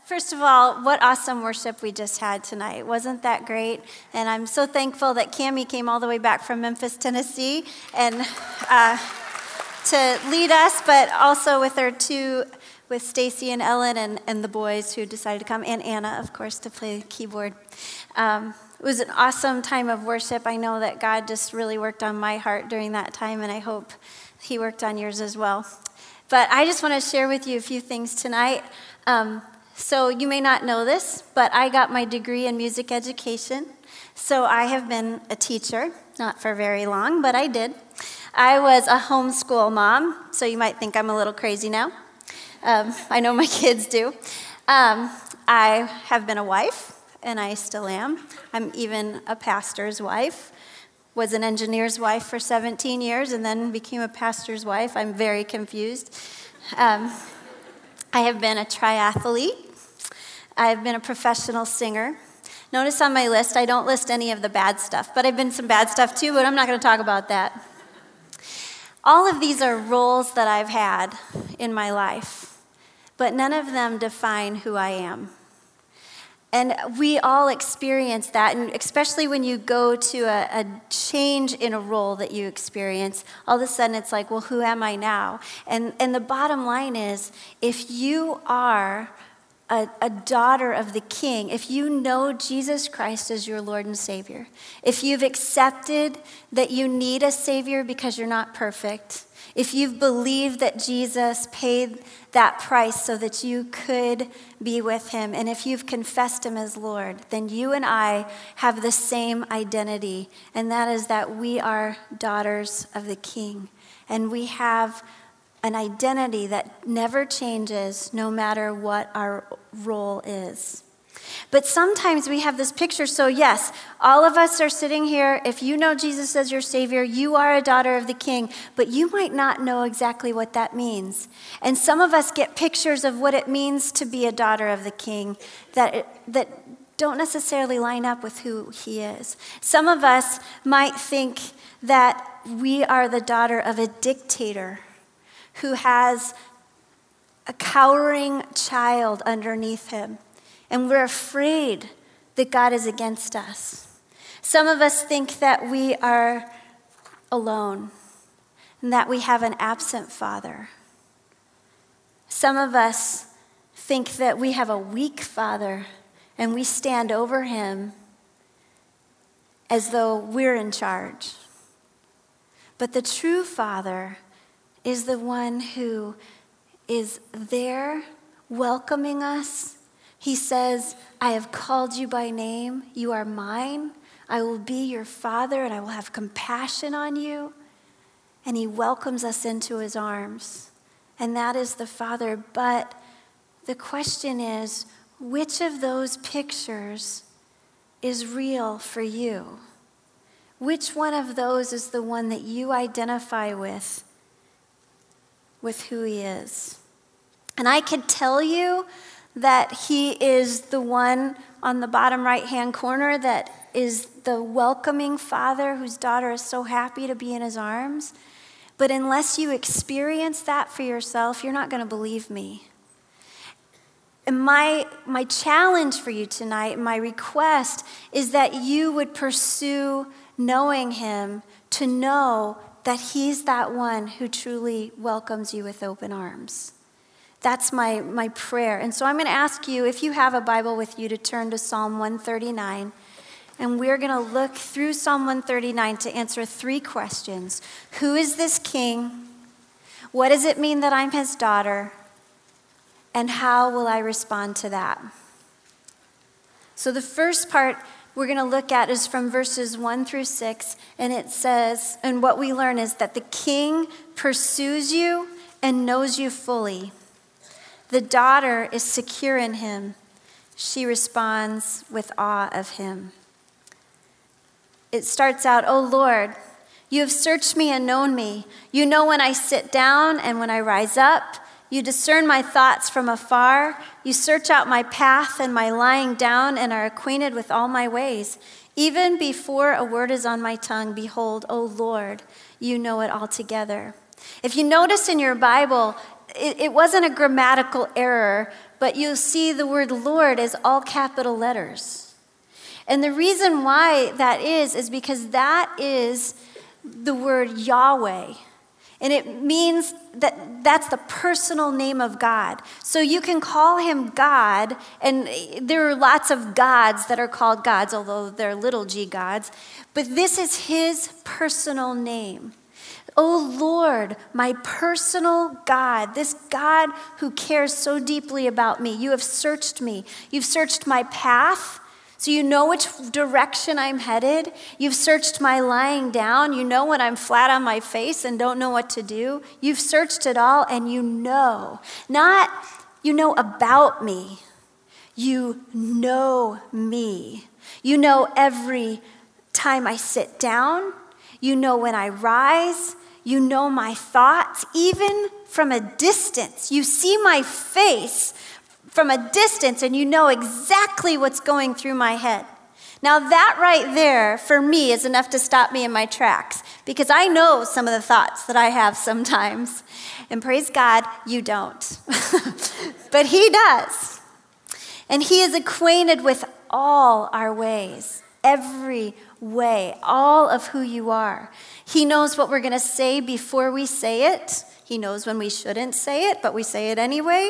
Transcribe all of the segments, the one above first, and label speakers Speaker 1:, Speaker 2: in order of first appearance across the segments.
Speaker 1: First of all, what awesome worship we just had tonight. Wasn't that great? And I'm so thankful that Cammie came all the way back from Memphis, Tennessee, and to lead us, but also with with Stacy and Ellen and the boys who decided to come, and Anna, of course, to play the keyboard. It was an awesome time of worship. I know that God just really worked on my heart during that time, and I hope he worked on yours as well. But I just want to share with you a few things tonight. So you may not know this, but I got my degree in music education. So I have been a teacher, not for very long, but I did. I was a homeschool mom, so you might think I'm a little crazy now. I know my kids do. I have been a wife, and I still am. I'm even a pastor's wife. Was an engineer's wife for 17 years, and then became a pastor's wife. I'm very confused. I have been a triathlete. I've been a professional singer. Notice on my list, I don't list any of the bad stuff, but I've been some bad stuff too, but I'm not going to talk about that. All of these are roles that I've had in my life, but none of them define who I am. And we all experience that, and especially when you go to a change in a role that you experience, all of a sudden it's like, well, who am I now? And the bottom line is, if you are a daughter of the King, if you know Jesus Christ as your Lord and Savior, if you've accepted that you need a Savior because you're not perfect, if you've believed that Jesus paid that price so that you could be with him, and if you've confessed him as Lord, then you and I have the same identity, and that is that we are daughters of the King, and we have an identity that never changes no matter what our role is. But sometimes we have this picture, so yes, all of us are sitting here. If you know Jesus as your Savior, you are a daughter of the King, but you might not know exactly what that means. And some of us get pictures of what it means to be a daughter of the King that don't necessarily line up with who he is. Some of us might think that we are the daughter of a dictator who has a cowering child underneath him. And we're afraid that God is against us. Some of us think that we are alone and that we have an absent father. Some of us think that we have a weak father and we stand over him as though we're in charge. But the true father is the one who is there welcoming us. He says, I have called you by name. You are mine. I will be your father, and I will have compassion on you. And he welcomes us into his arms. And that is the Father. But the question is, which of those pictures is real for you? Which one of those is the one that you identify with who he is? And I could tell you that he is the one on the bottom right-hand corner that is the welcoming father whose daughter is so happy to be in his arms. But unless you experience that for yourself, you're not going to believe me. And my challenge for you tonight, my request, is that you would pursue knowing him, to know that he's that one who truly welcomes you with open arms. That's my prayer. And so I'm going to ask you, if you have a Bible with you, to turn to Psalm 139. And we're going to look through Psalm 139 to answer 3 questions. Who is this king? What does it mean that I'm his daughter? And how will I respond to that? So the first part we're going to look at is from verses 1 through 6. And it says, and what we learn is that the king pursues you and knows you fully. The daughter is secure in him. She responds with awe of him. It starts out, O Lord, you have searched me and known me. You know when I sit down and when I rise up. You discern my thoughts from afar. You search out my path and my lying down and are acquainted with all my ways. Even before a word is on my tongue, behold, O Lord, you know it altogether. If you notice in your Bible, it wasn't a grammatical error, but you'll see the word Lord is all capital letters. And the reason why that is because that is the word Yahweh. And it means that that's the personal name of God. So you can call him God, and there are lots of gods that are called gods, although they're little g gods. But this is his personal name. Oh Lord, my personal God, this God who cares so deeply about me. You have searched me. You've searched my path, so you know which direction I'm headed. You've searched my lying down. You know when I'm flat on my face and don't know what to do. You've searched it all, and you know. Not you know about me. You know me. You know every time I sit down. You know when I rise. You know my thoughts, even from a distance. You see my face from a distance, and you know exactly what's going through my head. Now that right there, for me, is enough to stop me in my tracks, because I know some of the thoughts that I have sometimes. And praise God, you don't. But he does. And he is acquainted with all our ways, every way, all of who you are. He knows what we're going to say before we say it. He knows when we shouldn't say it, but we say it anyway.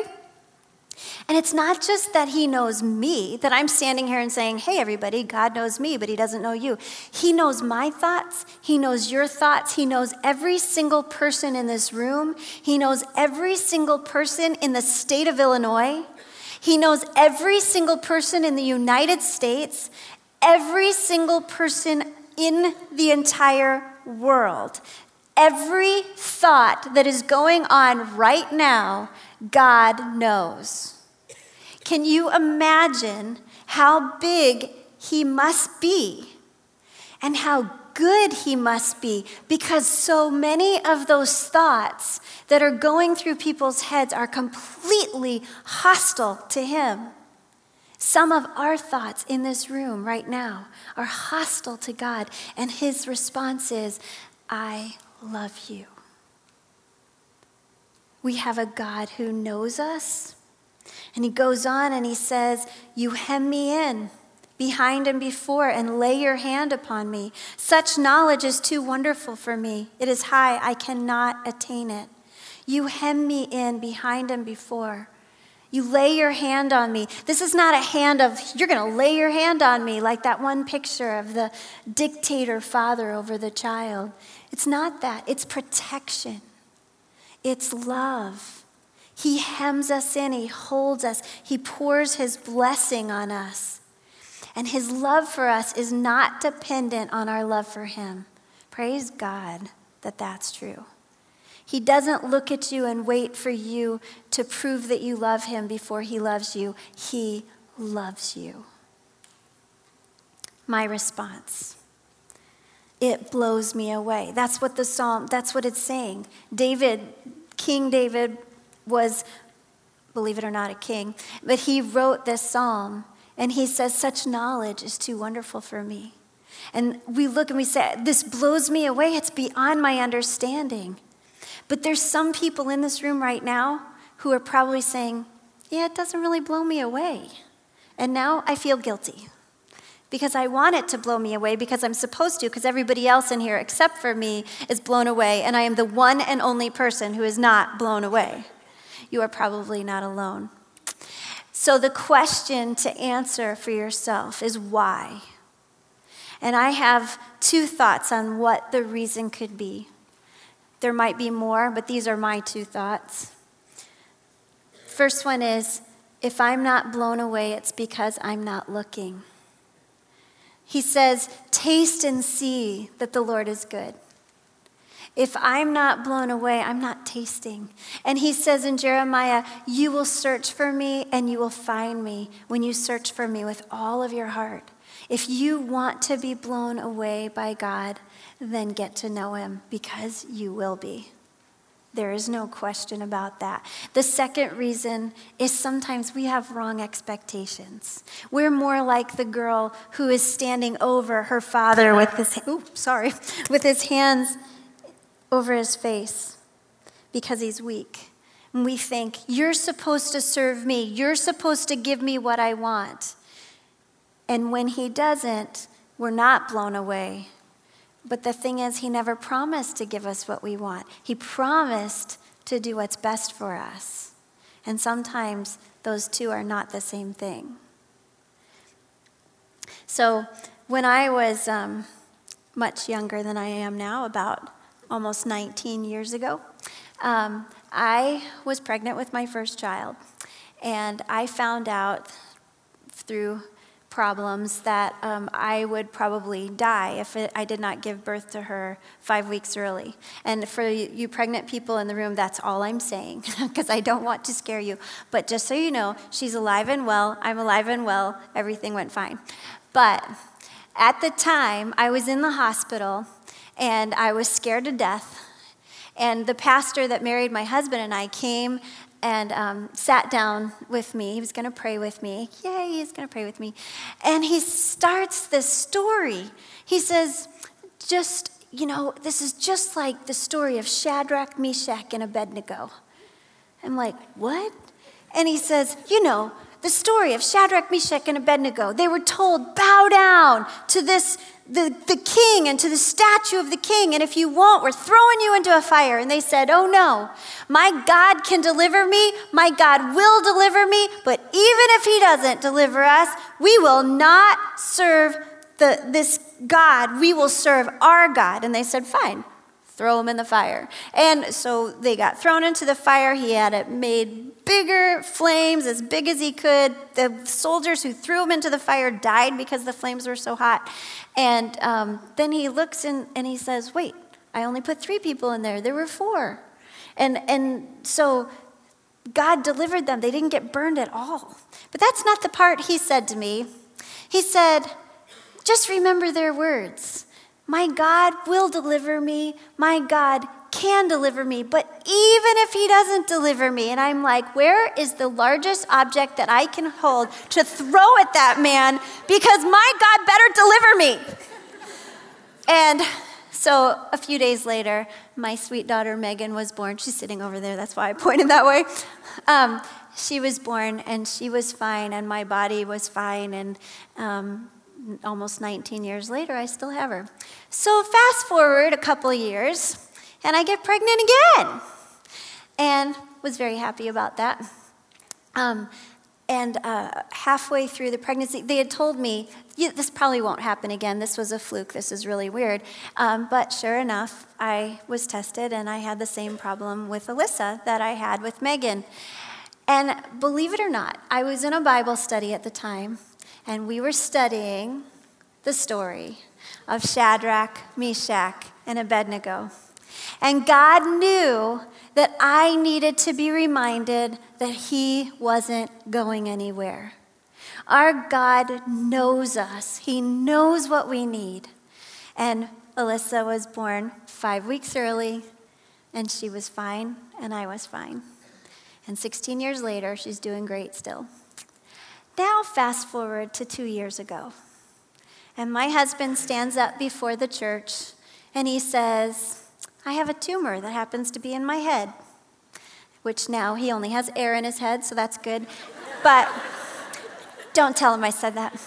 Speaker 1: And it's not just that he knows me, that I'm standing here and saying, hey, everybody, God knows me, but he doesn't know you. He knows my thoughts. He knows your thoughts. He knows every single person in this room. He knows every single person in the state of Illinois. He knows every single person in the United States, every single person in the entire world. Every thought that is going on right now, God knows. Can you imagine how big he must be and how good he must be? Because so many of those thoughts that are going through people's heads are completely hostile to him. Some of our thoughts in this room right now are hostile to God, and his response is, I love you. We have a God who knows us, and he goes on and he says, you hem me in behind and before and lay your hand upon me. Such knowledge is too wonderful for me. It is high, I cannot attain it. You hem me in behind and before. You lay your hand on me. This is not a hand of, you're going to lay your hand on me, like that one picture of the dictator father over the child. It's not that. It's protection. It's love. He hems us in. He holds us. He pours his blessing on us. And his love for us is not dependent on our love for him. Praise God that that's true. He doesn't look at you and wait for you to prove that you love him before he loves you. He loves you. My response, it blows me away. That's what it's saying. King David was, believe it or not, a king, but he wrote this psalm, and he says, such knowledge is too wonderful for me. And we look and we say, this blows me away. It's beyond my understanding. But there's some people in this room right now who are probably saying, yeah, it doesn't really blow me away. And now I feel guilty because I want it to blow me away because I'm supposed to, because everybody else in here except for me is blown away, and I am the one and only person who is not blown away. You are probably not alone. So the question to answer for yourself is why? And I have two thoughts on what the reason could be. There might be more, but these are my two thoughts. First one is, if I'm not blown away, it's because I'm not looking. He says, taste and see that the Lord is good. If I'm not blown away, I'm not tasting. And he says in Jeremiah, you will search for me and you will find me when you search for me with all of your heart. If you want to be blown away by God, then get to know him, because you will be. There is no question about that. The second reason is sometimes we have wrong expectations. We're more like the girl who is standing over her father with his hands over his face because he's weak. And we think, you're supposed to serve me. You're supposed to give me what I want. And when he doesn't, we're not blown away. But the thing is, he never promised to give us what we want. He promised to do what's best for us. And sometimes those two are not the same thing. So when I was much younger than I am now, about almost 19 years ago, I was pregnant with my first child. And I found out through problems that I would probably die if I did not give birth to her 5 weeks early. And for you pregnant people in the room, that's all I'm saying, because I don't want to scare you. But just so you know, she's alive and well, I'm alive and well, everything went fine. But at the time, I was in the hospital, and I was scared to death. And the pastor that married my husband and I came and sat down with me. He was going to pray with me. Yay, he's going to pray with me. And he starts this story. He says, this is just like the story of Shadrach, Meshach, and Abednego. I'm like, what? And he says, the story of Shadrach, Meshach, and Abednego. They were told, bow down to the king and to the statue of the king, and if you won't, we're throwing you into a fire. And they said, oh no, my God can deliver me, my God will deliver me, but even if he doesn't deliver us, we will not serve this God, we will serve our God. And they said, fine, throw him in the fire. And so they got thrown into the fire. He had it made bigger flames, as big as he could. The soldiers who threw him into the fire died because the flames were so hot. And then he looks and he says, wait, I only put 3 people in there. There were 4. And so God delivered them. They didn't get burned at all. But that's not the part he said to me. He said, just remember their words. My God will deliver me. My God can deliver me. But even if he doesn't deliver me, and I'm like, where is the largest object that I can hold to throw at that man? Because my God better deliver me. And so a few days later, my sweet daughter Megan was born. She's sitting over there. That's why I pointed that way. She was born, and she was fine, and my body was fine. And almost 19 years later, I still have her. So fast forward a couple of years, and I get pregnant again. And was very happy about that. Halfway through the pregnancy, they had told me, this probably won't happen again. This was a fluke. This is really weird. But sure enough, I was tested, and I had the same problem with Alyssa that I had with Megan. And believe it or not, I was in a Bible study at the time, and we were studying the story of Shadrach, Meshach, and Abednego. And God knew that I needed to be reminded that he wasn't going anywhere. Our God knows us. He knows what we need. And Alyssa was born 5 weeks early, and she was fine, and I was fine. And 16 years later, she's doing great still. Now fast forward to 2 years ago. And my husband stands up before the church, and he says, I have a tumor that happens to be in my head, which now he only has air in his head, so that's good. But don't tell him I said that.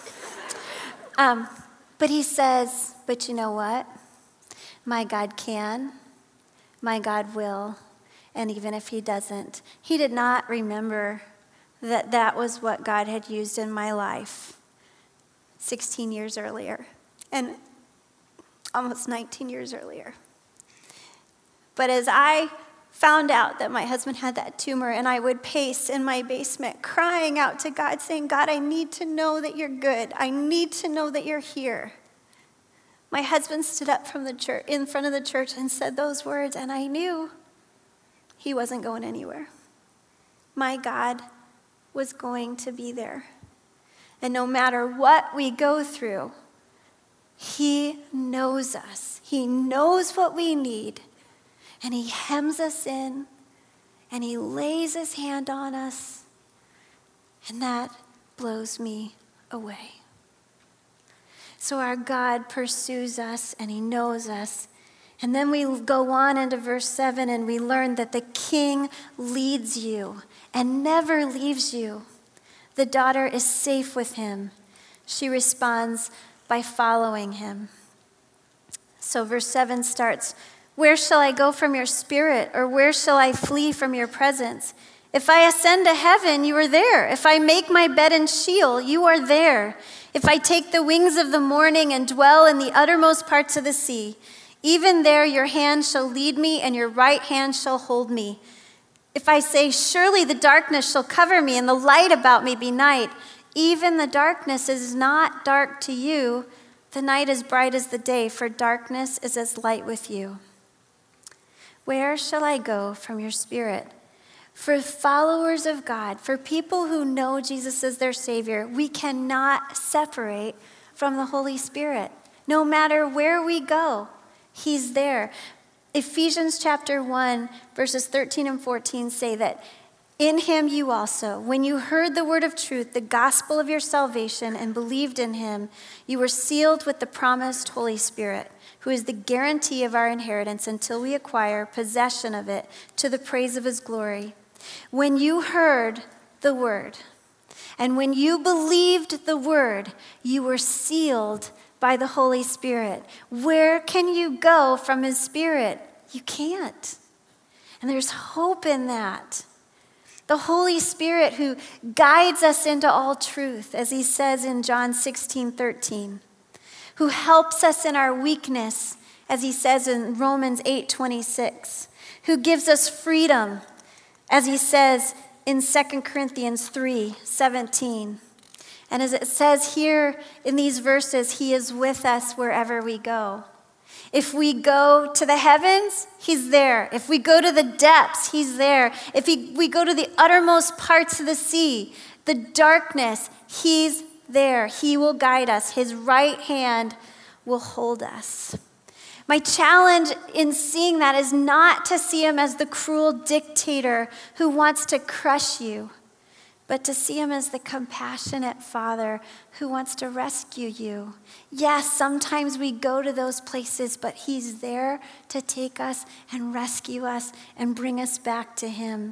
Speaker 1: But he says, but you know what? My God can, my God will, and even if he doesn't, he did not remember that that was what God had used in my life 16 years earlier and almost 19 years earlier. But as I found out that my husband had that tumor, and I would pace in my basement crying out to God, saying, God, I need to know that you're good. I need to know that you're here. My husband stood up from the church, in front of the church, and said those words, and I knew he wasn't going anywhere. My God was going to be there. And no matter what we go through, he knows us. He knows what we need. And he hems us in, and he lays his hand on us, and that blows me away. So our God pursues us, and he knows us, And then we go on into verse 7 and we learn that the king leads you and never leaves you. The daughter is safe with him. She responds by following him. So verse 7 starts, "Where shall I go from your spirit, or where shall I flee from your presence? If I ascend to heaven, you are there. If I make my bed in Sheol, you are there. If I take the wings of the morning and dwell in the uttermost parts of the sea, even there your hand shall lead me and your right hand shall hold me. If I say, surely the darkness shall cover me and the light about me be night, even the darkness is not dark to you. The night is bright as the day, for darkness is as light with you. Where shall I go from your spirit?" For followers of God, for people who know Jesus as their Savior, we cannot separate from the Holy Spirit. No matter where we go, he's there. Ephesians chapter 1, verses 13 and 14 say that in him you also, when you heard the word of truth, the gospel of your salvation, and believed in him, you were sealed with the promised Holy Spirit, who is the guarantee of our inheritance until we acquire possession of it to the praise of his glory. When you heard the word, and when you believed the word, you were sealed by the Holy Spirit. Where can you go from his Spirit? You can't. And there's hope in that. The Holy Spirit who guides us into all truth, as he says in John 16:13, who helps us in our weakness, as he says in Romans 8:26, who gives us freedom, as he says in 2 Corinthians 3:17. And as it says here in these verses, he is with us wherever we go. If we go to the heavens, he's there. If we go to the depths, he's there. If we go to the uttermost parts of the sea, the darkness, he's there. He will guide us. His right hand will hold us. My challenge in seeing that is not to see him as the cruel dictator who wants to crush you, but to see him as the compassionate Father who wants to rescue you. Yes, sometimes we go to those places, but he's there to take us and rescue us and bring us back to him,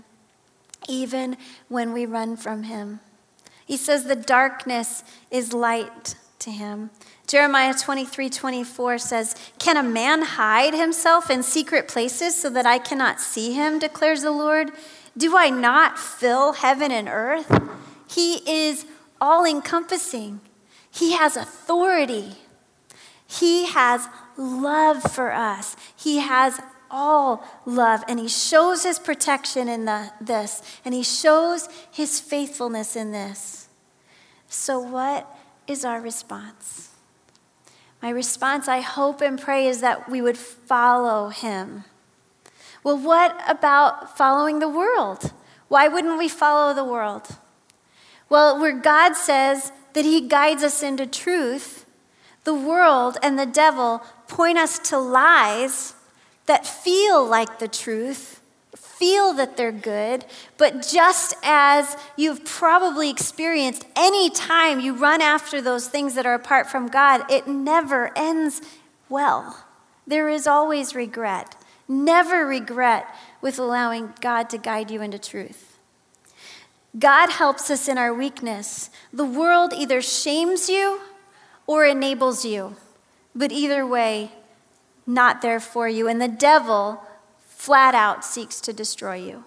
Speaker 1: even when we run from him. He says the darkness is light to him. Jeremiah 23:24 says, "Can a man hide himself in secret places so that I cannot see him, declares the Lord? Do I not fill heaven and earth?" He is all-encompassing. He has authority. He has love for us. He has all love, and he shows his protection in this, and he shows his faithfulness in this. So what is our response? My response, I hope and pray, is that we would follow him. Well, what about following the world? Why wouldn't we follow the world? Well, where God says that he guides us into truth, the world and the devil point us to lies that feel like the truth, feel that they're good, but just as you've probably experienced, any time you run after those things that are apart from God, it never ends well. There is always regret. Never regret with allowing God to guide you into truth. God helps us in our weakness. The world either shames you or enables you, but either way, not there for you. And the devil flat out seeks to destroy you.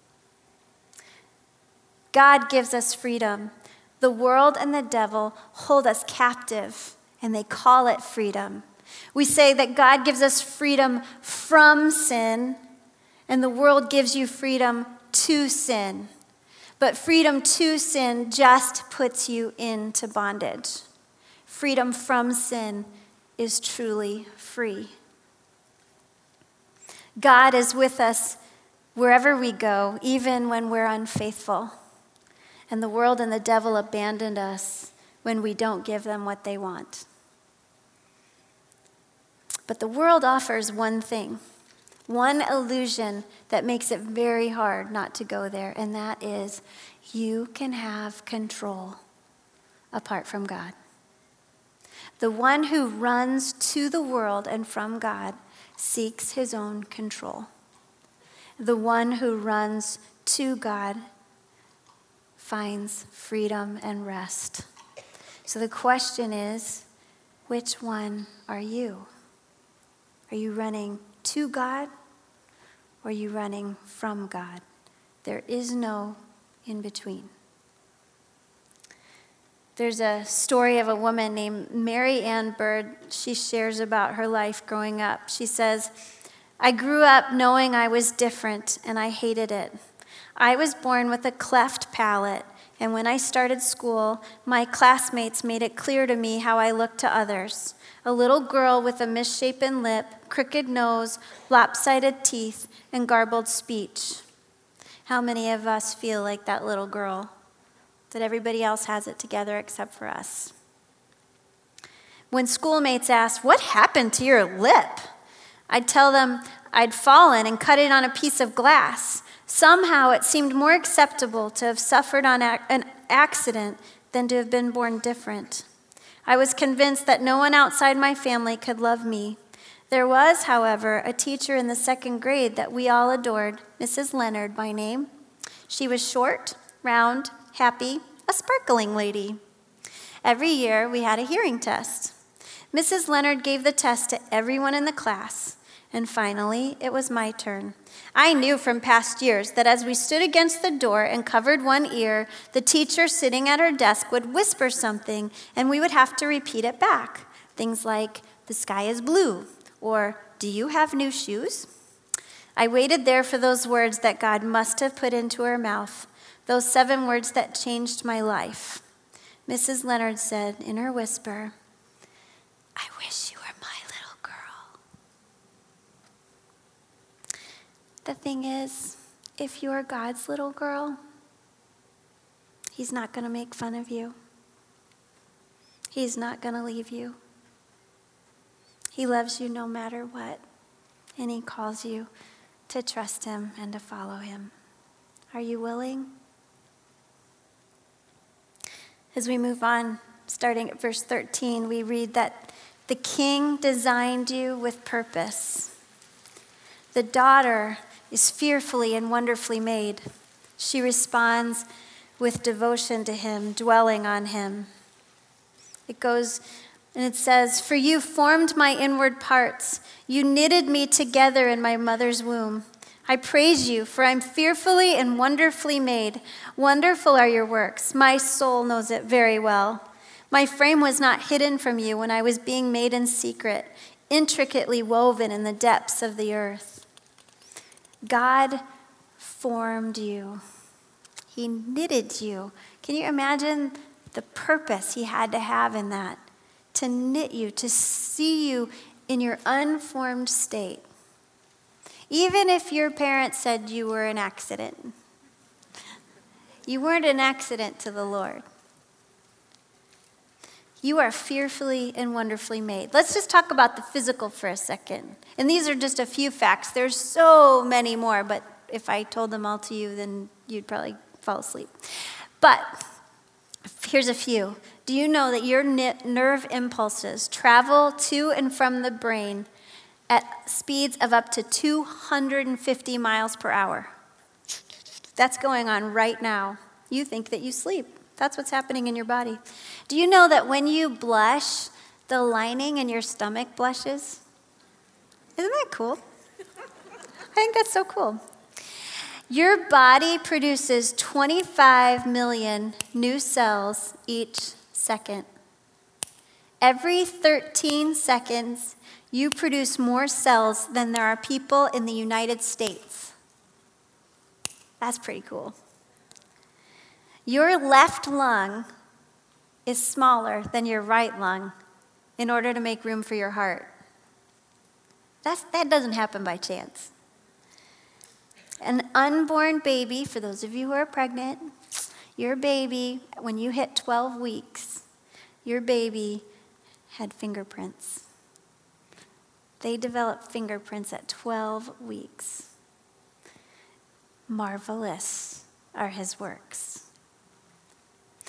Speaker 1: God gives us freedom. The world and the devil hold us captive, and they call it freedom. We say that God gives us freedom from sin, and the world gives you freedom to sin. But freedom to sin just puts you into bondage. Freedom from sin is truly free. God is with us wherever we go, even when we're unfaithful. And the world and the devil abandon us when we don't give them what they want. But the world offers one thing, one illusion that makes it very hard not to go there, and that is you can have control apart from God. The one who runs to the world and from God seeks his own control. The one who runs to God finds freedom and rest. So the question is, which one are you? Are you running to God or are you running from God? There is no in between. There's a story of a woman named Mary Ann Bird. She shares about her life growing up. She says, I grew up knowing I was different and I hated it. I was born with a cleft palate, and when I started school, my classmates made it clear to me how I looked to others. A little girl with a misshapen lip, crooked nose, lopsided teeth, and garbled speech. How many of us feel like that little girl? That everybody else has it together except for us. When schoolmates asked, what happened to your lip? I'd tell them I'd fallen and cut it on a piece of glass. Somehow it seemed more acceptable to have suffered on an accident than to have been born different. I was convinced that no one outside my family could love me. There was, however, a teacher in the 2nd grade that we all adored, Mrs. Leonard by name. She was short, round, happy, a sparkling lady. Every year we had a hearing test. Mrs. Leonard gave the test to everyone in the class, and finally it was my turn. I knew from past years that as we stood against the door and covered one ear, the teacher sitting at her desk would whisper something and we would have to repeat it back. Things like, the sky is blue, or do you have new shoes? I waited there for those words that God must have put into her mouth. Those 7 words that changed my life. Mrs. Leonard said in her whisper, I wish you were my little girl. The thing is, if you're God's little girl, he's not going to make fun of you. He's not going to leave you. He loves you no matter what, and he calls you to trust him and to follow him. Are you willing? As we move on, starting at verse 13, we read that the king designed you with purpose. The daughter is fearfully and wonderfully made. She responds with devotion to him, dwelling on him. It goes and it says, for you formed my inward parts. You knitted me together in my mother's womb. I praise you, for I'm fearfully and wonderfully made. Wonderful are your works. My soul knows it very well. My frame was not hidden from you when I was being made in secret, intricately woven in the depths of the earth. God formed you. He knitted you. Can you imagine the purpose he had to have in that? To knit you, to see you in your unformed state. Even if your parents said you were an accident, you weren't an accident to the Lord. You are fearfully and wonderfully made. Let's just talk about the physical for a second. And these are just a few facts. There's so many more, but if I told them all to you, then you'd probably fall asleep. But here's a few. Do you know that your nerve impulses travel to and from the brain at speeds of up to 250 miles per hour? That's going on right now. You think that you sleep. That's what's happening in your body. Do you know that when you blush, the lining in your stomach blushes? Isn't that cool? I think that's so cool. Your body produces 25 million new cells each second. Every 13 seconds, you produce more cells than there are people in the United States. That's pretty cool. Your left lung is smaller than your right lung in order to make room for your heart. That doesn't happen by chance. An unborn baby, for those of you who are pregnant, your baby, when you hit 12 weeks, your baby had fingerprints. They developed fingerprints at 12 weeks. Marvelous are his works.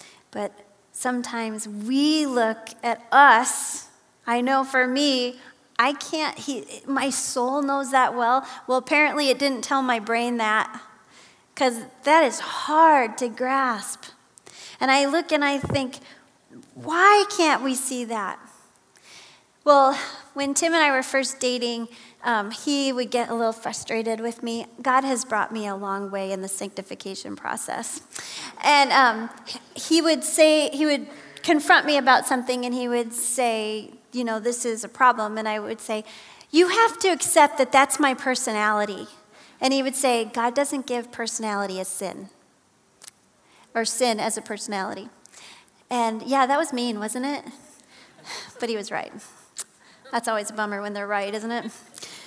Speaker 1: But sometimes we look at us. I know for me, I can't, my soul knows that well. Well, apparently it didn't tell my brain that, because that is hard to grasp. And I look and I think, why can't we see that? Well, when Tim and I were first dating, he would get a little frustrated with me. God has brought me a long way in the sanctification process. And he would confront me about something, and he would say, this is a problem. And I would say, you have to accept that that's my personality. And he would say, God doesn't give personality as sin, or sin as a personality. And yeah, that was mean, wasn't it? But he was right. That's always a bummer when they're right, isn't it?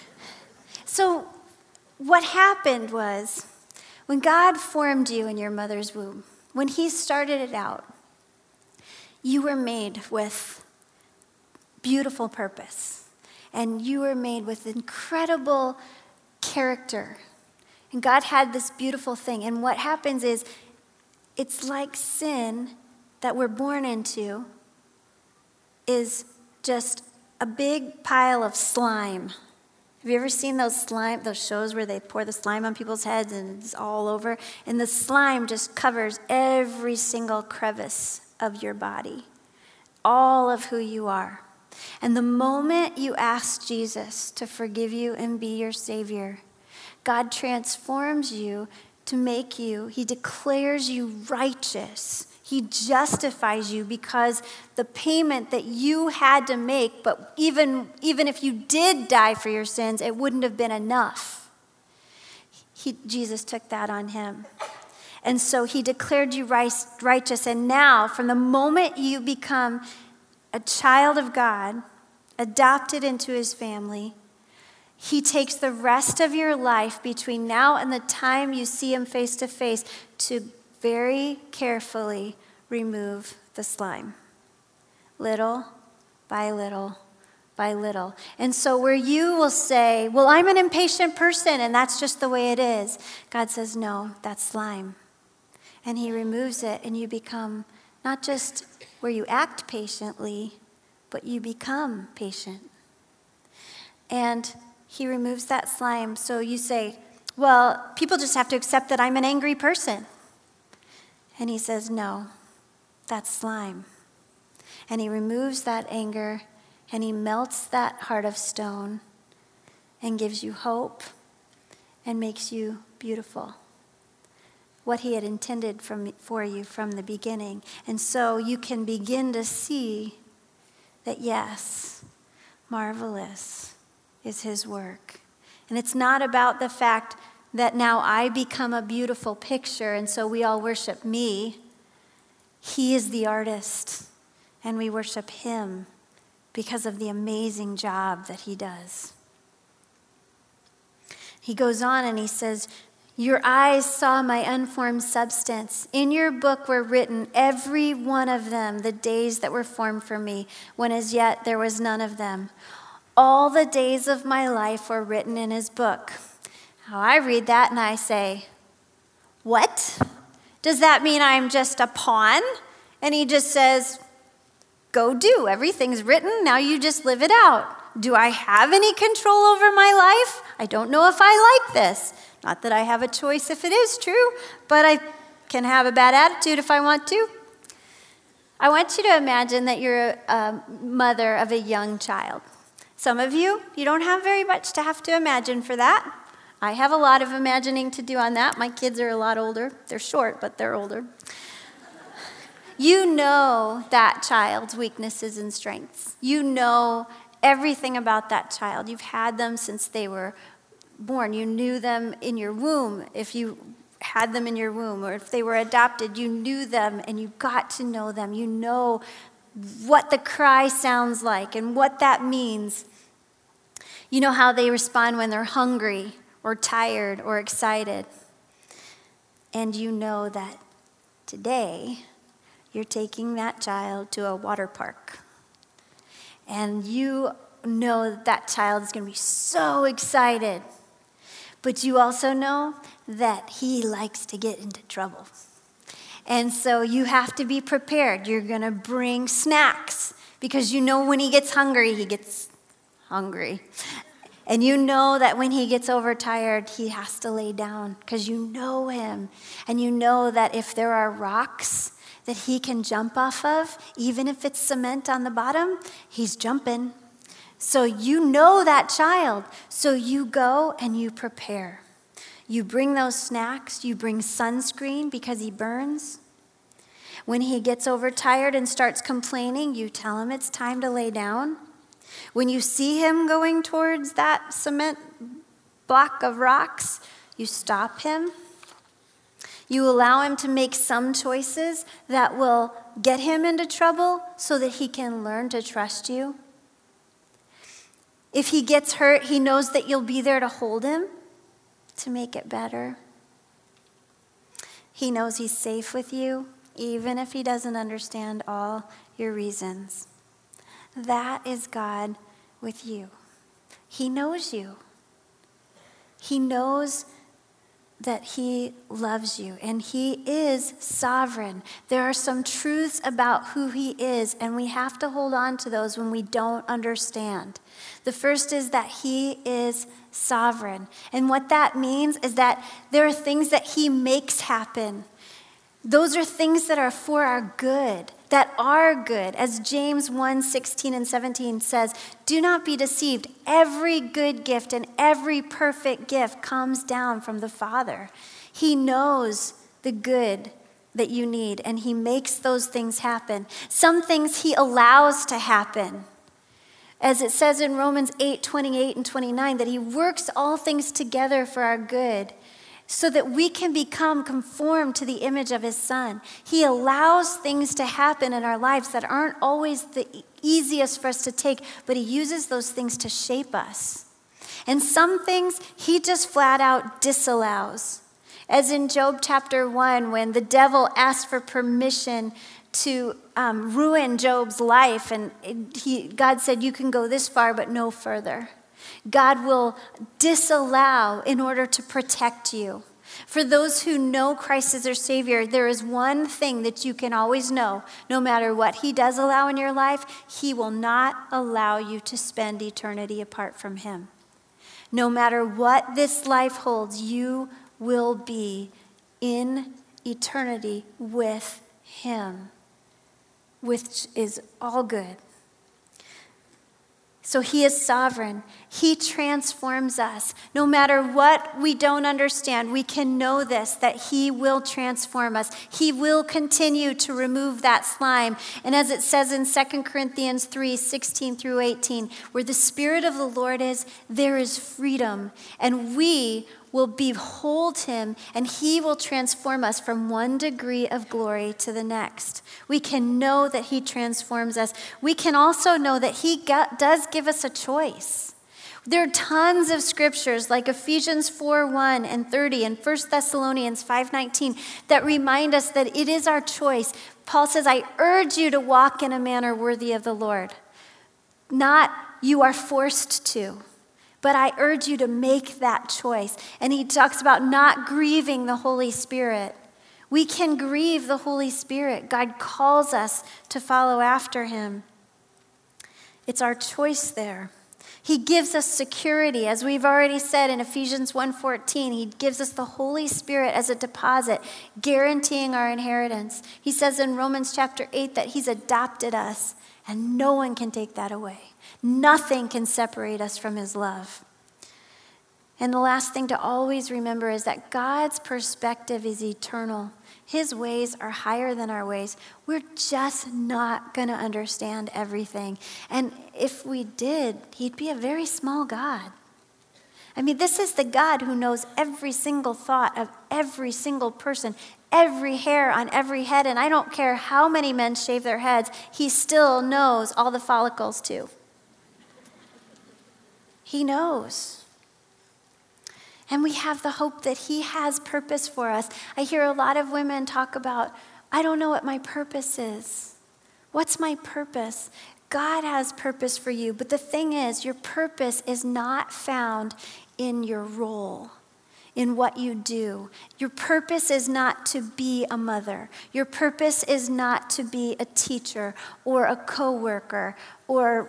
Speaker 1: So what happened was, when God formed you in your mother's womb, when he started it out, you were made with beautiful purpose. And you were made with incredible character. And God had this beautiful thing. And what happens is, it's like sin that we're born into is just a big pile of slime. Have you ever seen those shows where they pour the slime on people's heads and it's all over? And the slime just covers every single crevice of your body, all of who you are. And the moment you ask Jesus to forgive you and be your Savior, God transforms you to make you, he declares you righteous. He justifies you because the payment that you had to make, but even if you did die for your sins, it wouldn't have been enough. Jesus took that on him. And so he declared you righteous. And now, from the moment you become a child of God, adopted into his family, he takes the rest of your life between now and the time you see him face to face to very carefully remove the slime, little by little by little. And so where you will say, well, I'm an impatient person and that's just the way it is, God says, no, that's slime. And he removes it, and you become not just where you act patiently, but you become patient. And he removes that slime. So you say, well, people just have to accept that I'm an angry person. And he says, no, that's slime. And he removes that anger, and he melts that heart of stone and gives you hope and makes you beautiful. What he had intended for you from the beginning. And so you can begin to see that, yes, marvelous is his work. And it's not about the fact that now I become a beautiful picture and so we all worship me. He is the artist, and we worship him because of the amazing job that he does. He goes on and he says, your eyes saw my unformed substance. In your book were written, every one of them, the days that were formed for me, when as yet there was none of them. All the days of my life were written in his book. Now I read that and I say, what? Does that mean I'm just a pawn? And he just says, go do. Everything's written. Now you just live it out. Do I have any control over my life? I don't know if I like this. Not that I have a choice if it is true, but I can have a bad attitude if I want to. I want you to imagine that you're a mother of a young child. Some of you don't have very much to have to imagine for that. I have a lot of imagining to do on that. My kids are a lot older. They're short, but they're older. You know that child's weaknesses and strengths. You know everything about that child. You've had them since they were born. You knew them in your womb if you had them in your womb, or if they were adopted, you knew them and you got to know them. You know what the cry sounds like and what that means. You know how they respond when they're hungry or tired or excited. And you know that today you're taking that child to a water park. And you know that child is going to be so excited. But you also know that he likes to get into trouble. And so you have to be prepared. You're going to bring snacks because you know when he gets hungry, he gets hungry. And you know that when he gets overtired, he has to lay down because you know him. And you know that if there are rocks that he can jump off of, even if it's cement on the bottom, he's jumping. So you know that child. So you go and you prepare. You bring those snacks. You bring sunscreen because he burns. When he gets overtired and starts complaining, you tell him it's time to lay down. When you see him going towards that cement block of rocks, you stop him. You allow him to make some choices that will get him into trouble so that he can learn to trust you. If he gets hurt, he knows that you'll be there to hold him, to make it better. He knows he's safe with you, even if he doesn't understand all your reasons. That is God with you. He knows you. He knows that he loves you, and he is sovereign. There are some truths about who he is, and we have to hold on to those when we don't understand. The first is that he is sovereign. And what that means is that there are things that he makes happen. Those are things that are for our good, that are good. As James 1:16 and 17 says, do not be deceived. Every good gift and every perfect gift comes down from the Father. He knows the good that you need, and he makes those things happen. Some things he allows to happen. As it says in Romans 8:28 and 29, that he works all things together for our good, so that we can become conformed to the image of his Son. He allows things to happen in our lives that aren't always the easiest for us to take, but he uses those things to shape us. And some things he just flat out disallows. As in Job chapter 1, when the devil asked for permission to ruin Job's life, and God said, you can go this far, but no further. God will disallow in order to protect you. For those who know Christ as their Savior, there is one thing that you can always know. No matter what he does allow in your life, he will not allow you to spend eternity apart from him. No matter what this life holds, you will be in eternity with him, which is all good. So he is sovereign. He transforms us. No matter what we don't understand, we can know this, that he will transform us. He will continue to remove that slime. And as it says in 2 Corinthians 3:16 through 18, where the Spirit of the Lord is, there is freedom. And we will behold him, and he will transform us from one degree of glory to the next. We can know that he transforms us. We can also know that he does give us a choice. There are tons of scriptures like Ephesians 4:1 and 30 and 1 Thessalonians 5:19 that remind us that it is our choice. Paul says, I urge you to walk in a manner worthy of the Lord. Not you are forced to. But I urge you to make that choice. And he talks about not grieving the Holy Spirit. We can grieve the Holy Spirit. God calls us to follow after him. It's our choice there. He gives us security. As we've already said in Ephesians 1:14, he gives us the Holy Spirit as a deposit, guaranteeing our inheritance. He says in Romans chapter 8 that he's adopted us, and no one can take that away. Nothing can separate us from his love. And the last thing to always remember is that God's perspective is eternal. His ways are higher than our ways. We're just not going to understand everything. And if we did, he'd be a very small God. I mean, this is the God who knows every single thought of every single person, every hair on every head. And I don't care how many men shave their heads, he still knows all the follicles too. He knows. And we have the hope that he has purpose for us. I hear a lot of women talk about, I don't know what my purpose is. What's my purpose? God has purpose for you. But the thing is, your purpose is not found in your role, in what you do. Your purpose is not to be a mother. Your purpose is not to be a teacher or a coworker or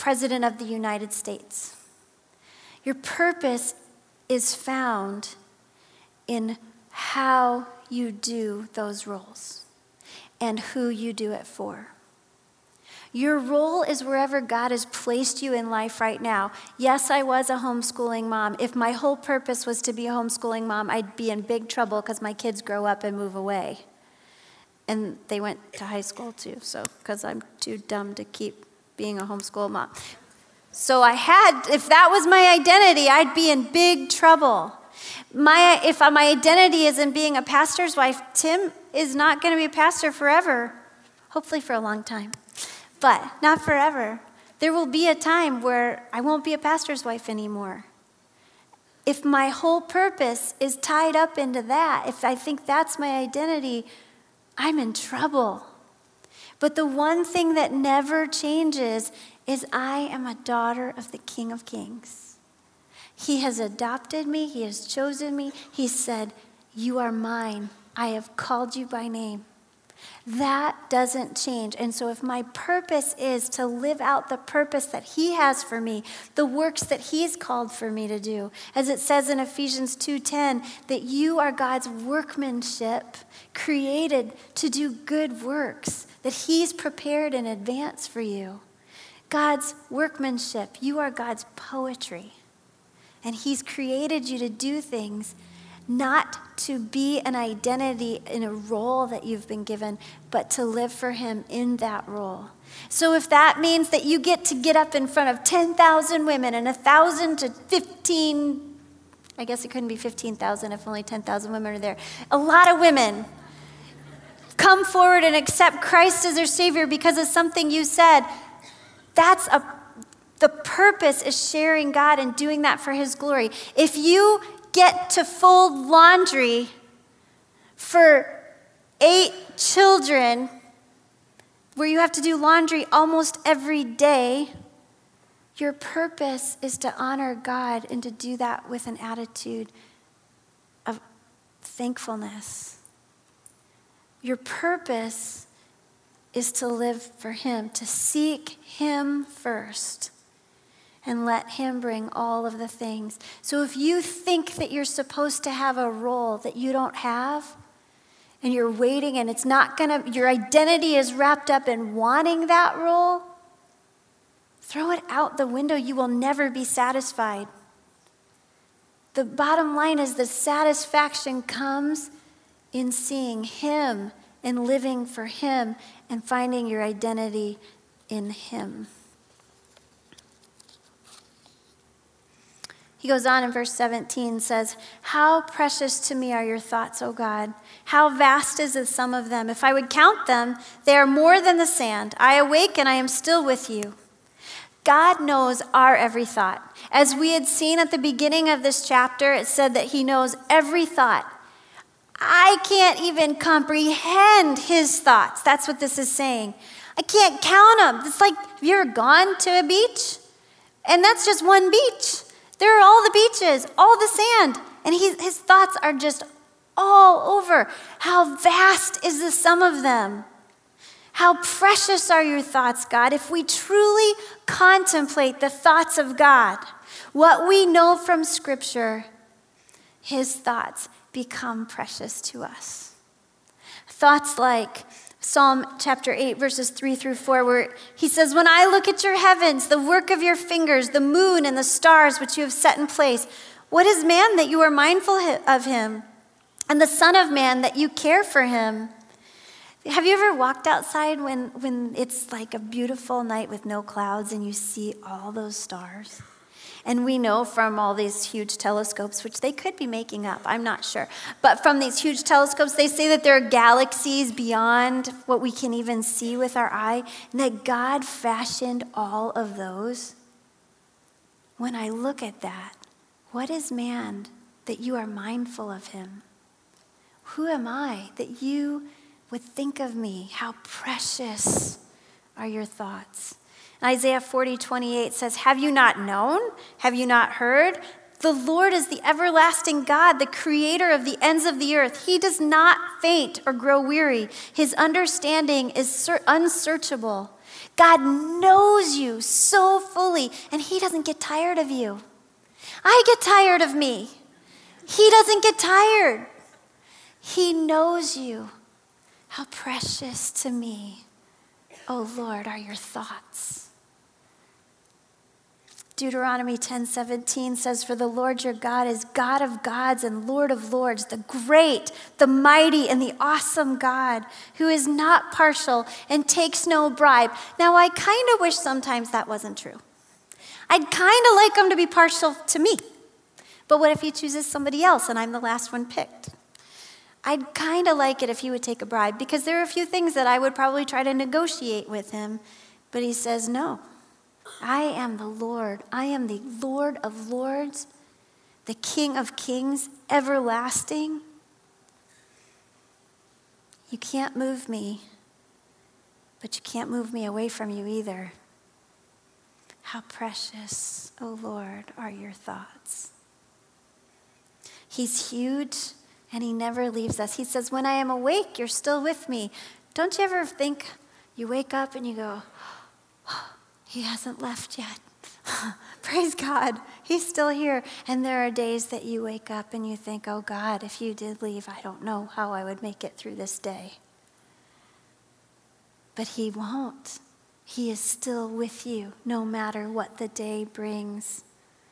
Speaker 1: President of the United States. Your purpose is found in how you do those roles and who you do it for. Your role is wherever God has placed you in life right now. Yes, I was a homeschooling mom. If my whole purpose was to be a homeschooling mom, I'd be in big trouble because my kids grow up and move away. And they went to high school too, so because I'm too dumb to keep being a homeschool mom. So if that was my identity, I'd be in big trouble. If my identity is in being a pastor's wife, Tim is not going to be a pastor forever, hopefully for a long time. But not forever. There will be a time where I won't be a pastor's wife anymore. If my whole purpose is tied up into that, if I think that's my identity, I'm in trouble. But the one thing that never changes is I am a daughter of the King of Kings. He has adopted me. He has chosen me. He said, "You are mine. I have called you by name." That doesn't change. And so if my purpose is to live out the purpose that he has for me, the works that he's called for me to do, as it says in Ephesians 2:10, that you are God's workmanship, created to do good works, that he's prepared in advance for you. God's workmanship, you are God's poetry. And he's created you to do things, not to be an identity in a role that you've been given, but to live for him in that role. So if that means that you get up in front of 10,000 women and 1,000 to 15, I guess it couldn't be 15,000 if only 10,000 women are there. A lot of women come forward and accept Christ as their Savior because of something you said. The purpose is sharing God and doing that for his glory. If you get to fold laundry for 8 children, where you have to do laundry almost every day, your purpose is to honor God and to do that with an attitude of thankfulness. Your purpose is to live for him, to seek him first, and let him bring all of the things. So if you think that you're supposed to have a role that you don't have, and you're waiting and it's not your identity is wrapped up in wanting that role, throw it out the window. You will never be satisfied. The bottom line is the satisfaction comes in seeing him and living for him and finding your identity in him. He goes on in verse 17, says, "How precious to me are your thoughts, O God. How vast is the sum of them. If I would count them, they are more than the sand. I awake and I am still with you." God knows our every thought. As we had seen at the beginning of this chapter, it said that he knows every thought. I can't even comprehend his thoughts. That's what this is saying. I can't count them. It's like, have you ever gone to a beach? And that's just one beach. There are all the beaches, all the sand. And his thoughts are just all over. How vast is the sum of them? How precious are your thoughts, God? If we truly contemplate the thoughts of God, what we know from Scripture, his thoughts become precious to us. Thoughts like Psalm chapter 8, verses 3-4, where he says, "When I look at your heavens, the work of your fingers, the moon and the stars which you have set in place, what is man that you are mindful of him, and the son of man that you care for him?" Have you ever walked outside when it's like a beautiful night with no clouds and you see all those stars? And we know from all these huge telescopes, which they could be making up, I'm not sure. But from these huge telescopes, they say that there are galaxies beyond what we can even see with our eye, and that God fashioned all of those. When I look at that, what is man that you are mindful of him? Who am I that you would think of me? How precious are your thoughts? Isaiah 40:28 says, "Have you not known? Have you not heard? The Lord is the everlasting God, the creator of the ends of the earth. He does not faint or grow weary. His understanding is unsearchable. God knows you so fully, and he doesn't get tired of you. I get tired of me. He doesn't get tired. He knows you. How precious to me, O Lord, are your thoughts. Deuteronomy 10:17 says, "For the Lord your God is God of gods and Lord of lords, the great, the mighty, and the awesome God, who is not partial and takes no bribe." Now, I kind of wish sometimes that wasn't true. I'd kind of like him to be partial to me. But what if he chooses somebody else and I'm the last one picked? I'd kind of like it if he would take a bribe, because there are a few things that I would probably try to negotiate with him. But he says, no. I am the Lord. I am the Lord of lords, the King of kings, everlasting. You can't move me, but you can't move me away from you either. How precious, O Lord, are your thoughts. He's huge, and he never leaves us. He says, when I am awake, you're still with me. Don't you ever think, you wake up and you go, he hasn't left yet. Praise God, he's still here. And there are days that you wake up and you think, oh God, if you did leave, I don't know how I would make it through this day. But he won't. He is still with you, no matter what the day brings.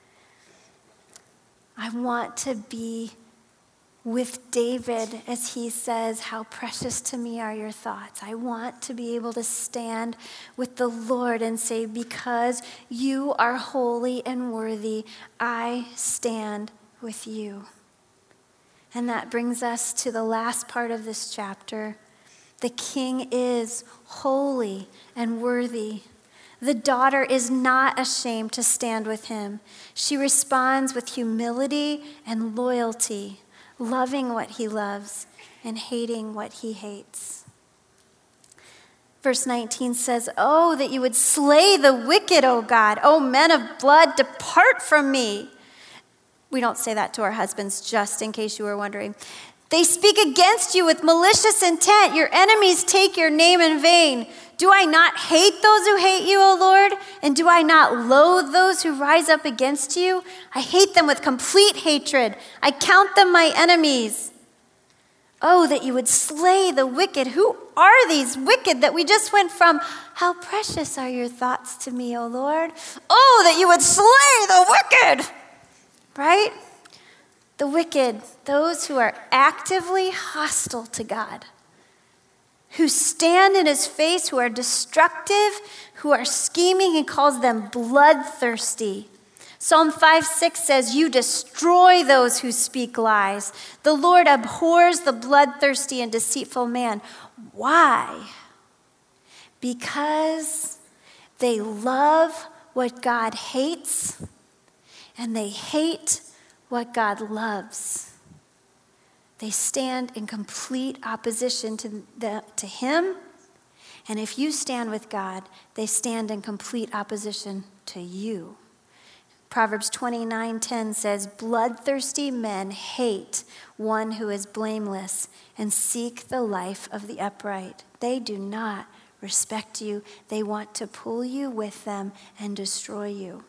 Speaker 1: I want to be with David as he says, how precious to me are your thoughts. I want to be able to stand with the Lord and say, because you are holy and worthy, I stand with you. And that brings us to the last part of this chapter. The king is holy and worthy. The daughter is not ashamed to stand with him. She responds with humility and loyalty, loving what he loves and hating what he hates. Verse 19 says, oh, that you would slay the wicked, O God. O men of blood, depart from me. We don't say that to our husbands, just in case you were wondering. They speak against you with malicious intent. Your enemies take your name in vain. Do I not hate those who hate you, O Lord? And do I not loathe those who rise up against you? I hate them with complete hatred. I count them my enemies. Oh, that you would slay the wicked. Who are these wicked that we just went from, how precious are your thoughts to me, O Lord? Oh, that you would slay the wicked. Right? The wicked, those who are actively hostile to God, who stand in his face, who are destructive, who are scheming. He calls them bloodthirsty. Psalm 5:6 says, you destroy those who speak lies. The Lord abhors the bloodthirsty and deceitful man. Why? Because they love what God hates, and they hate what God loves. They stand in complete opposition to him. And if you stand with God, they stand in complete opposition to you. Proverbs 29:10 says, bloodthirsty men hate one who is blameless and seek the life of the upright. They do not respect you. They want to pull you with them and destroy you.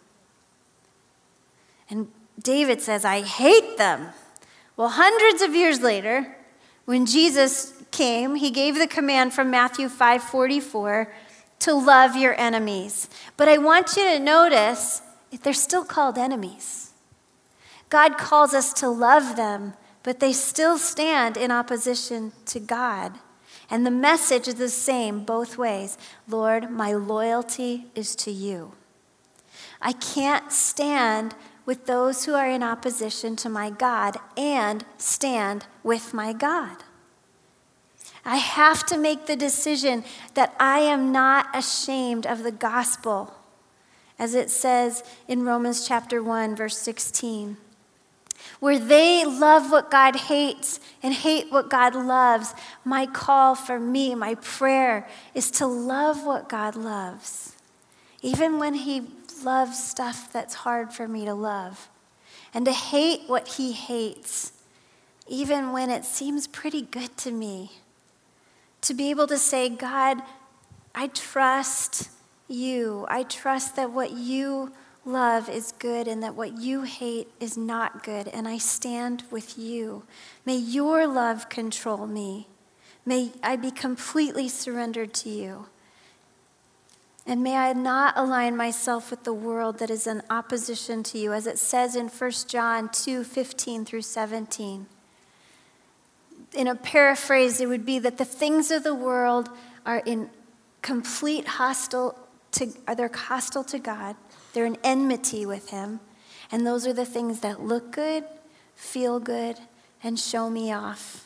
Speaker 1: And David says, I hate them. Well, hundreds of years later, when Jesus came, he gave the command from Matthew 5:44 to love your enemies. But I want you to notice, they're still called enemies. God calls us to love them, but they still stand in opposition to God. And the message is the same both ways. Lord, my loyalty is to you. I can't stand with those who are in opposition to my God and stand with my God. I have to make the decision that I am not ashamed of the gospel, as it says in Romans chapter 1, verse 16, where they love what God hates and hate what God loves. My call for me, my prayer, is to love what God loves, even when he loves stuff that's hard for me to love, and to hate what he hates, even when it seems pretty good to me. To be able to say, God, I trust you. I trust that what you love is good and that what you hate is not good, and I stand with you. May your love control me. May I be completely surrendered to you. And may I not align myself with the world that is in opposition to you, as it says in 1 John 2:15 through 17. In a paraphrase, it would be that the things of the world are in complete hostile to God. They're in enmity with him. And those are the things that look good, feel good, and show me off.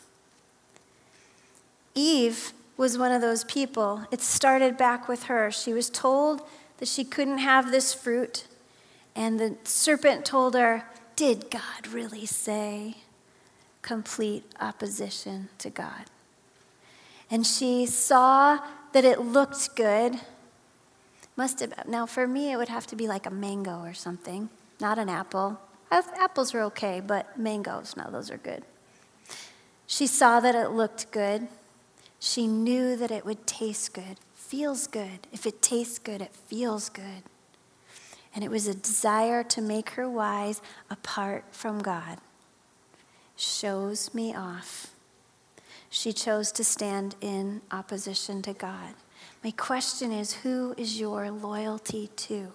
Speaker 1: Eve was one of those people. It started back with her. She was told that she couldn't have this fruit. And the serpent told her, "Did God really say?" Complete opposition to God. And she saw that it looked good. Now for me, it would have to be like a mango or something, not an apple. Apples are okay, but mangoes, no, those are good. She saw that it looked good. She knew that it would taste good, feels good. If it tastes good, it feels good. And it was a desire to make her wise apart from God. Shows me off. She chose to stand in opposition to God. My question is, who is your loyalty to?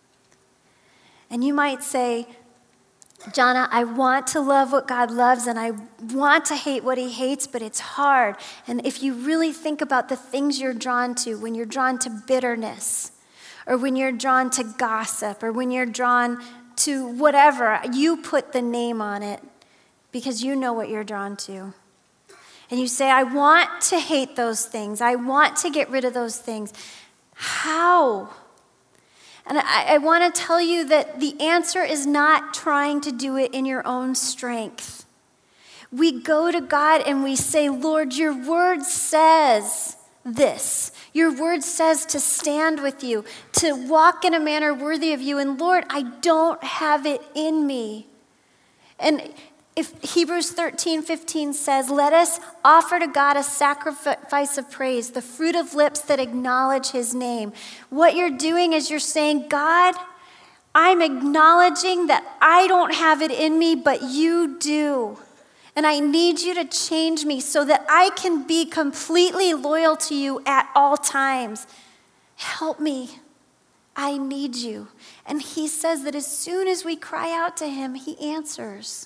Speaker 1: And you might say, Jonna, I want to love what God loves and I want to hate what he hates, but it's hard. And if you really think about the things you're drawn to, when you're drawn to bitterness, or when you're drawn to gossip, or when you're drawn to whatever, you put the name on it because you know what you're drawn to. And you say, I want to hate those things. I want to get rid of those things. How? And I want to tell you that the answer is not trying to do it in your own strength. We go to God and we say, Lord, your word says this. Your word says to stand with you, to walk in a manner worthy of you. And Lord, I don't have it in me. And if Hebrews 13:15 says, let us offer to God a sacrifice of praise, the fruit of lips that acknowledge his name. What you're doing is you're saying, God, I'm acknowledging that I don't have it in me, but you do. And I need you to change me so that I can be completely loyal to you at all times. Help me. I need you. And he says that as soon as we cry out to him, he answers.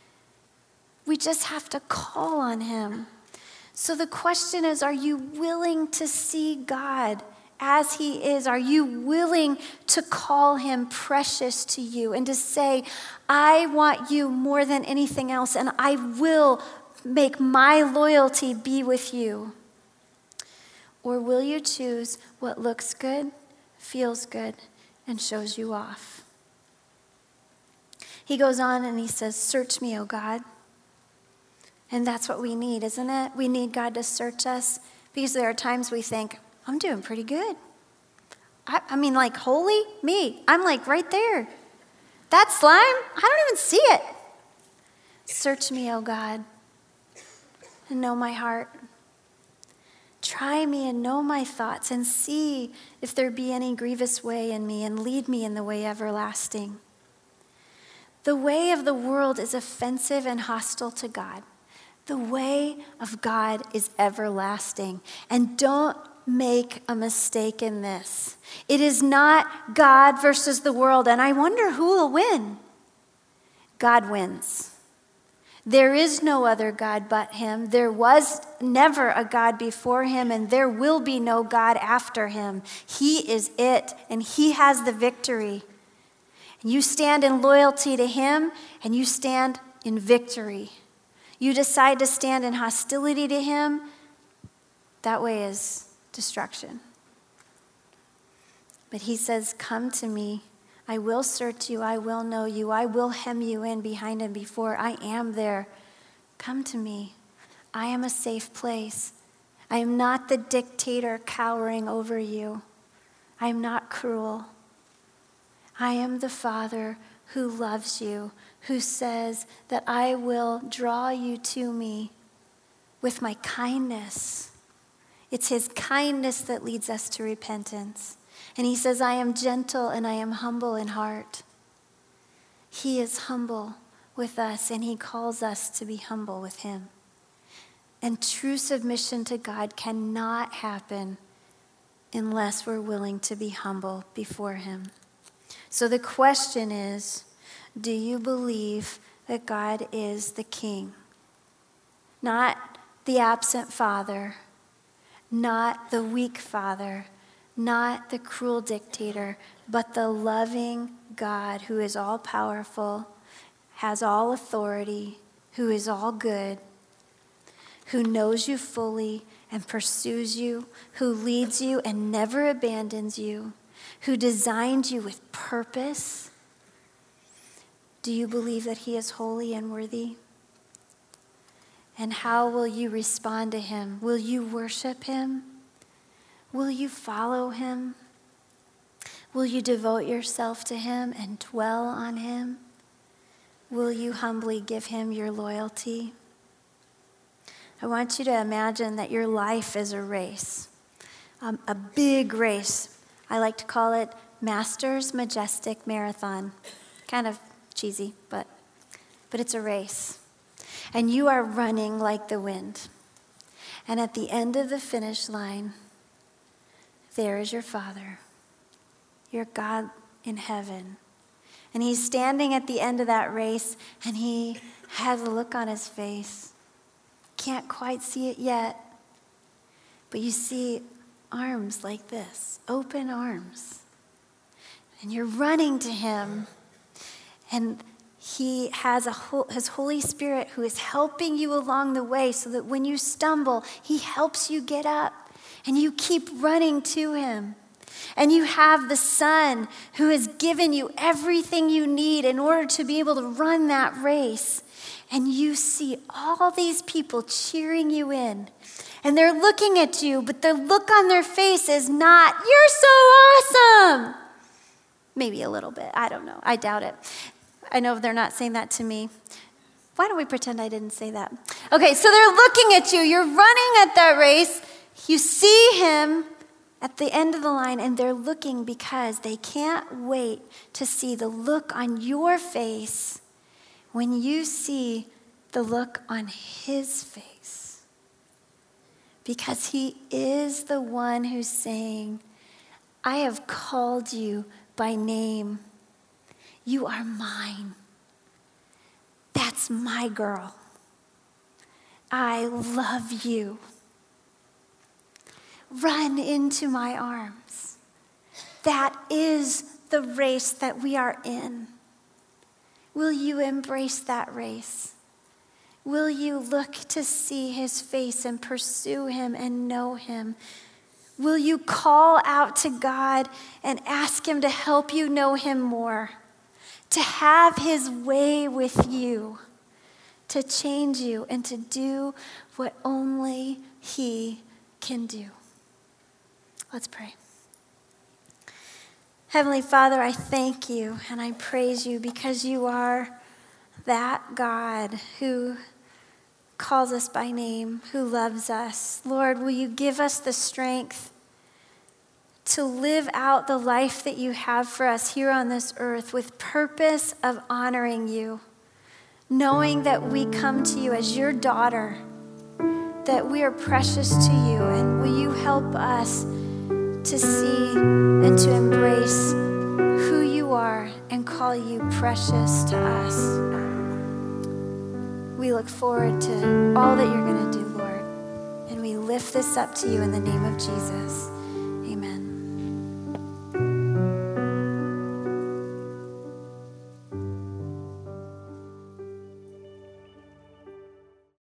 Speaker 1: We just have to call on him. So the question is, are you willing to see God as he is? Are you willing to call him precious to you and to say, I want you more than anything else, and I will make my loyalty be with you? Or will you choose what looks good, feels good, and shows you off? He goes on and he says, search me, O God. And that's what we need, isn't it? We need God to search us because there are times we think, I'm doing pretty good. I mean, like, holy me. I'm like right there. That slime, I don't even see it. Search me, O God, and know my heart. Try me and know my thoughts and see if there be any grievous way in me and lead me in the way everlasting. The way of the world is offensive and hostile to God. The way of God is everlasting. And don't make a mistake in this. It is not God versus the world. And I wonder who will win. God wins. There is no other God but him. There was never a God before him, and there will be no God after him. He is it, and he has the victory. And you stand in loyalty to him, and you stand in victory. You decide to stand in hostility to him, that way is destruction. But he says, come to me. I will search you. I will know you. I will hem you in behind and before. I am there. Come to me. I am a safe place. I am not the dictator cowering over you. I am not cruel. I am the Father who loves you, who says that I will draw you to me with my kindness It's his kindness that leads us to repentance. And he says, I am gentle and I am humble in heart. He is humble with us, and he calls us to be humble with him. And true submission to God cannot happen unless we're willing to be humble before him. So the question is, do you believe that God is the King? Not the absent father, not the weak father, not the cruel dictator, but the loving God who is all powerful, has all authority, who is all good, who knows you fully and pursues you, who leads you and never abandons you, who designed you with purpose. Do you believe that he is holy and worthy? And how will you respond to him? Will you worship him? Will you follow him? Will you devote yourself to him and dwell on him? Will you humbly give him your loyalty? I want you to imagine that your life is a race, a big race. I like to call it Masters Majestic Marathon. Kind of cheesy, but it's a race. And you are running like the wind. And at the end of the finish line, there is your Father, your God in heaven. And he's standing at the end of that race, and he has a look on his face. Can't quite see it yet, but you see arms like this, open arms. And you're running to him, and he has his Holy Spirit who is helping you along the way so that when you stumble, he helps you get up, and you keep running to him. And you have the Son who has given you everything you need in order to be able to run that race. And you see all these people cheering you in. And they're looking at you, but the look on their face is not, you're so awesome. Maybe a little bit. I don't know. I doubt it. I know they're not saying that to me. Why don't we pretend I didn't say that? Okay, so they're looking at you. You're running at that race. You see him at the end of the line, and they're looking because they can't wait to see the look on your face when you see the look on his face. Because he is the one who's saying, I have called you by name. You are mine. That's my girl. I love you. Run into my arms. That is the race that we are in. Will you embrace that race? Will you look to see his face and pursue him and know him? Will you call out to God and ask him to help you know him more? To have his way with you, to change you and to do what only he can do. Let's pray. Heavenly Father, I thank you and I praise you because you are that God who calls us by name, who loves us. Lord, will you give us the strength to live out the life that you have for us here on this earth with purpose of honoring you, knowing that we come to you as your daughter, that we are precious to you, and will you help us to see and to embrace who you are and call you precious to us. We look forward to all that you're going to do, Lord, and we lift this up to you in the name of Jesus.